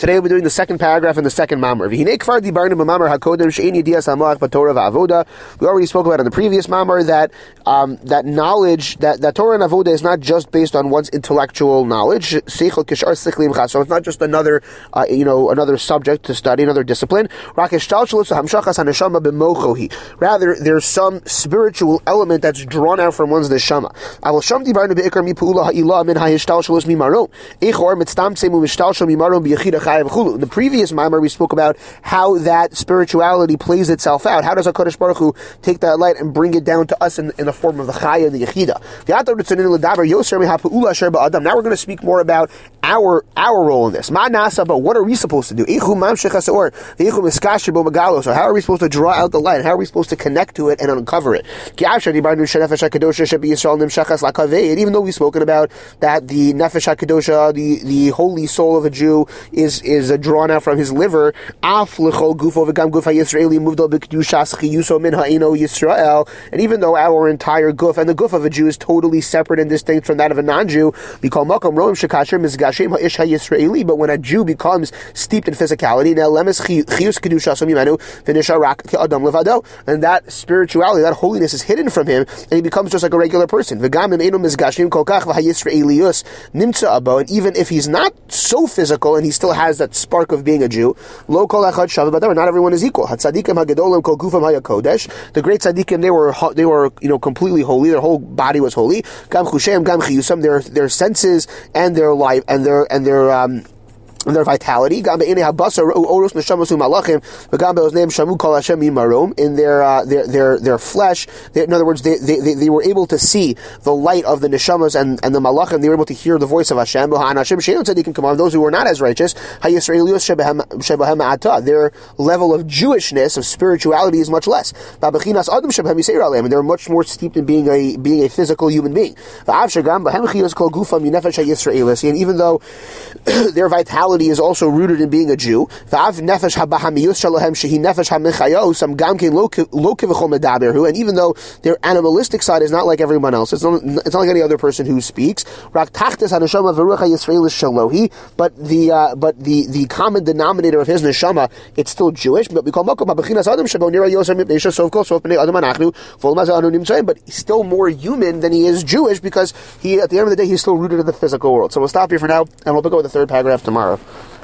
Today we'll be doing the second paragraph in the second mamar. We already spoke about in the previous mamar that that knowledge, that Torah and Avoda is not just based on one's intellectual knowledge. So it's not just another another subject to study, another discipline. Rather, there's some spiritual element that's drawn out from one's neshama. In the previous mamar, we spoke about how that spirituality plays itself out. How does HaKadosh Baruch Hu take that light and bring it down to us in the form of the Chaya and the Yechida? Now we're going to speak more about our role in this. But what are we supposed to do? So how are we supposed to draw out the light? How are we supposed to connect to it and uncover it? And even though we've spoken about that the Nefesh HaKadosha, the holy soul of a Jew, is drawn out from his liver, and even though our entire guf and the guf of a Jew is totally separate and distinct from that of a non-Jew, but when a Jew becomes steeped in physicality, and that spirituality, that holiness is hidden from him, and he becomes just like a regular person. And even if he's not so physical and he still has that spark of being a Jew, not everyone is equal. The great tzaddikim, they were completely holy. Their whole body was holy. Their senses and their life and their vitality. In their flesh, in other words, they were able to see the light of the neshamas and the malachim. They were able to hear the voice of Hashem. Those who were not as righteous, their level of Jewishness, of spirituality, is much less. And they're much more steeped in being a physical human being. And even though their vitality is also rooted in being a Jew, and even though their animalistic side is not like everyone else, it's not like any other person who speaks, but the common denominator of his neshama, it's still Jewish. But he's still more human than he is Jewish, because he, at the end of the day, he's still rooted in the physical world. So we'll stop here for now, and we'll pick up with the third paragraph tomorrow.